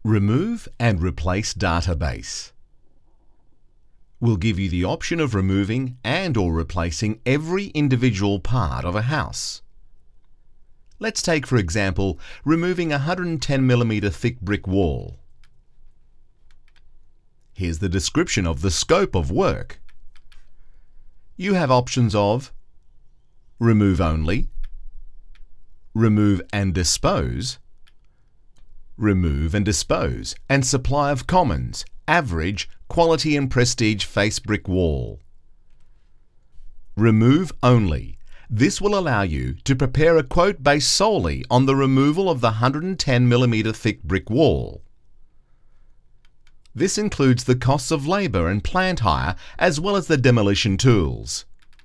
Remove and replace database. We'll give you the option of removing and/or replacing every individual part of a house. Let's take, for example, removing a 110mm thick brick wall. Here's the description of the scope of work. You have options of remove only, remove and dispose, remove and dispose, and supply of commons, average, quality and prestige face brick wall. Remove only. This will allow you to prepare a quote based solely on the removal of the 110mm thick brick wall. This includes the costs of labour and plant hire as well as the demolition tools.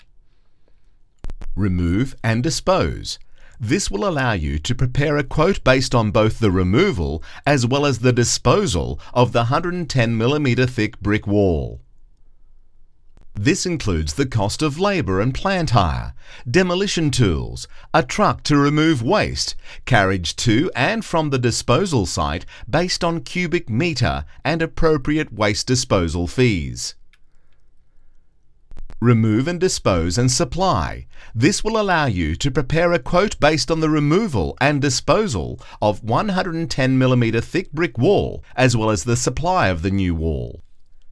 Remove and dispose. This will allow you to prepare a quote based on both the removal as well as the disposal of the 110mm thick brick wall. This includes the cost of labour and plant hire, demolition tools, a truck to remove waste, carriage to and from the disposal site based on cubic metre and appropriate waste disposal fees. Remove and dispose and supply. This will allow you to prepare a quote based on the removal and disposal of 110mm thick brick wall as well as the supply of the new wall.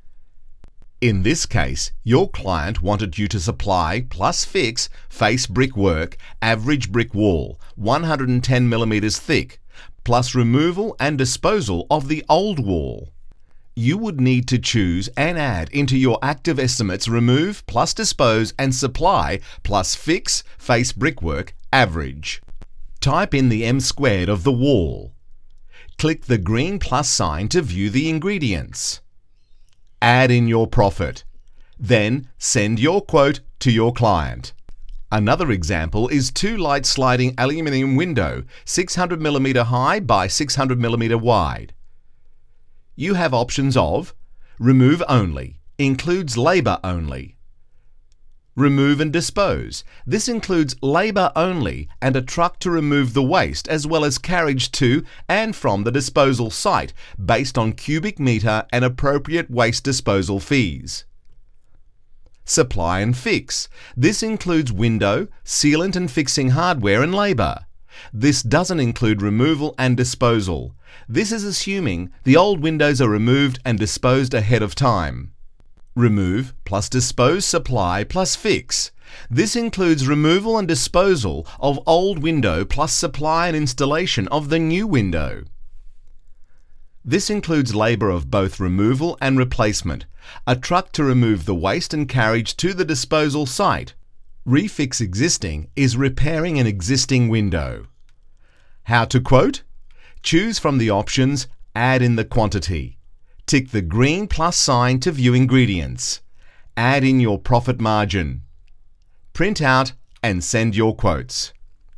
In this case, your client wanted you to supply plus fix face brickwork, average brick wall, 110mm thick, plus removal and disposal of the old wall. You would need to choose and add into your active estimates remove plus dispose and supply plus fix face brickwork average. Type in the m² of the wall. Click the green plus sign to view the ingredients. Add in your profit. Then send your quote to your client. Another example is 2 light sliding aluminium window, 600mm high by 600mm wide. You have options of remove only, includes labour only. Remove and dispose. This includes labour only and a truck to remove the waste as well as carriage to and from the disposal site based on cubic metre and appropriate waste disposal fees. Supply and fix. This includes window, sealant and fixing hardware and labour. This doesn't include removal and disposal. This is assuming the old windows are removed and disposed ahead of time. Remove plus dispose supply plus fix. This includes removal and disposal of old window plus supply and installation of the new window. This includes labour of both removal and replacement, a truck to remove the waste and carriage to the disposal site. Refix existing is repairing an existing window. How to quote? Choose from the options, add in the quantity. Tick the green plus sign to view ingredients. Add in your profit margin. Print out and send your quotes.